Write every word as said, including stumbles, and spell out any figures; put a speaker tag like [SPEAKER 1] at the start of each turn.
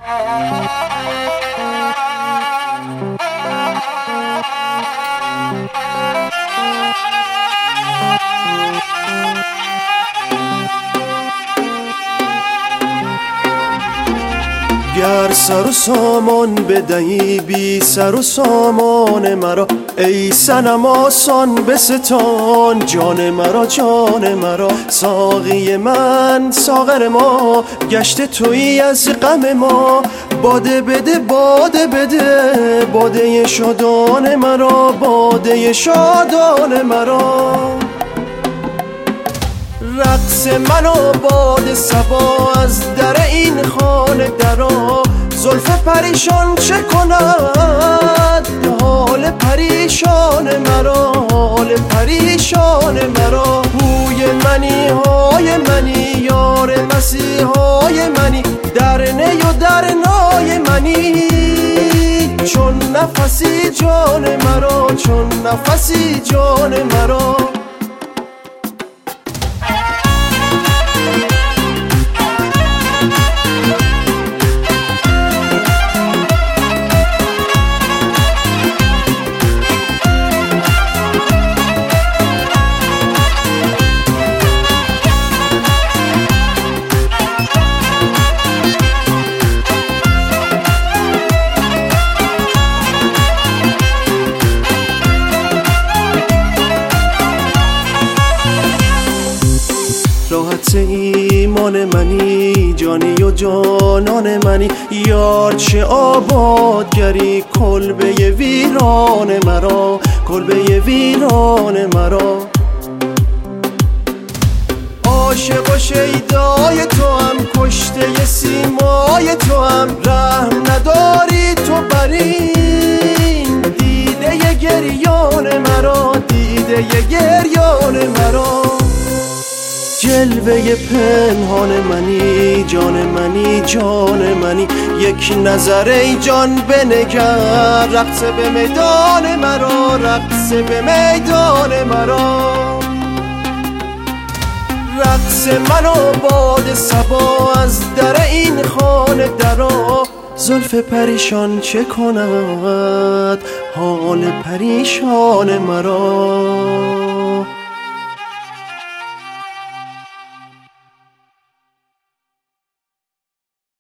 [SPEAKER 1] گر سر و سامان بدهی بی سر و سامان مرا، ای صنم آسان بستان جان مرا جان مرا. ساقی من ساغر ما، گشته تویی از غم ما. باده بده باده بده باده شادان مرا، باده شادان مرا. رقص من و باد صبا از در این خانه درا. زلف پریشان چه کند حال پریشان مرا، حال پریشان مرا. هوی منی های منی یار مسیحای منی، در نی و در نای منی. چون نفسی جان مرا، چون نفسی جان مرا. راحت ایمان منی، جانی و جانان منی. یار چه آبادگری کلبه ویران مرا، کلبه ویران مرا. عاشق و شیدای تو هم، کشته سیمای تو هم. رحم نداری تو بر این دیده گریان مرا، دیده گریان مرا. جلوه پنهان منی، جان منی جان منی. یک نظر ای جان بنگر، رقص به میدان مرا، رقص به میدان مرا. رقص من و باد صبا از در این خانه درا. زلف پریشان چه کند حال پریشان مرا.